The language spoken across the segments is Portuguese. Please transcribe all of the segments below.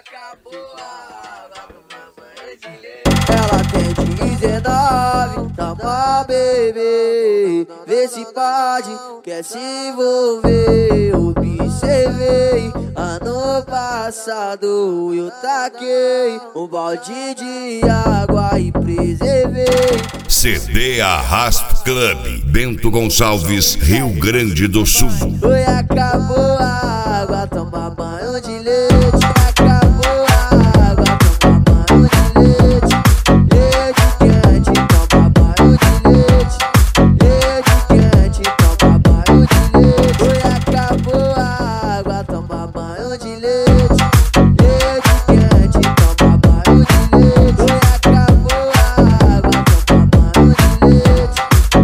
Ela tem 19, toma bebê, vê se pode, quer se envolver. Observei, ano passado eu taquei um balde de água e preservei. CD Arrasta Club, Bento Gonçalves, Rio Grande do Sul. Oi, acabou a água, toma banho de leite. Acabou a água, toma banho de leite. Leite quente, toma banho de leite. Leite quente, toma banho de leite. Oi, acabou a água, toma banho de leite. Leite quente, toma banho de leite. Oi, acabou a água, toma banho de leite.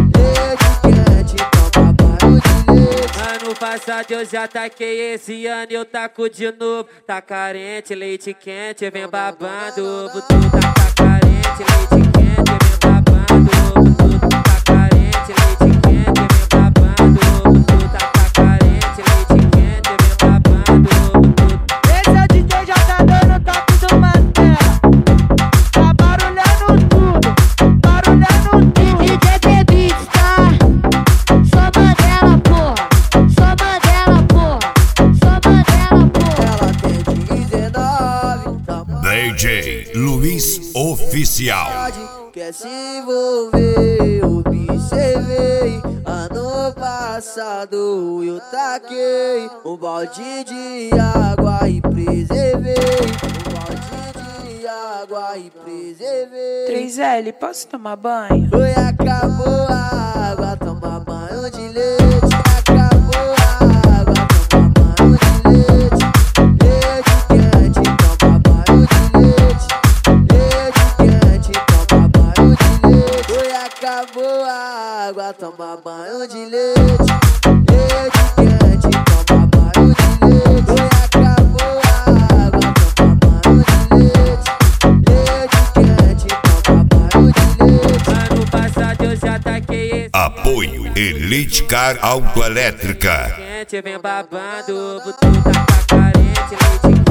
Leite quente, toma banho de leite. Ano passado eu já taquei, esse ano eu taco de novo. Tá carente, leite quente, vem babando ovo. Tu tá carente, leite quente, vem babando ovo. Tu tá carente, leite quente, vem babando ovo. Tu tá carente, leite quente, vem babando ovo. Esse é o DJ já tá dando toque do Mantela. Tá barulhando tudo, barulhando tudo. DJ Beats, tá? Sou Mandela, porra. Sou Mandela, porra. Sou Mandela, porra. Ela tem 19, toma DJ Luiz Oficial. quer se envolver. Observei, ano passado eu taquei um balde de água e preservei. Um balde de água e preservei. 3L, posso tomar banho? Oi, acabou a água, toma banho de leite. Acabou a água, toma banho de leite. Leite quente, toma banho de leite. Leite quente, toma banho de leite. Oi, acabou a água, toma banho de leite. Leite quente, toma banho de leite. Oi, acabou a água, toma banho de leite. Leite quente, toma banho de leite. Ano passado eu já taquei, esse Apoio Elite Car Autoelétrica. quente, vem babando ovo. Tu tá carente, leite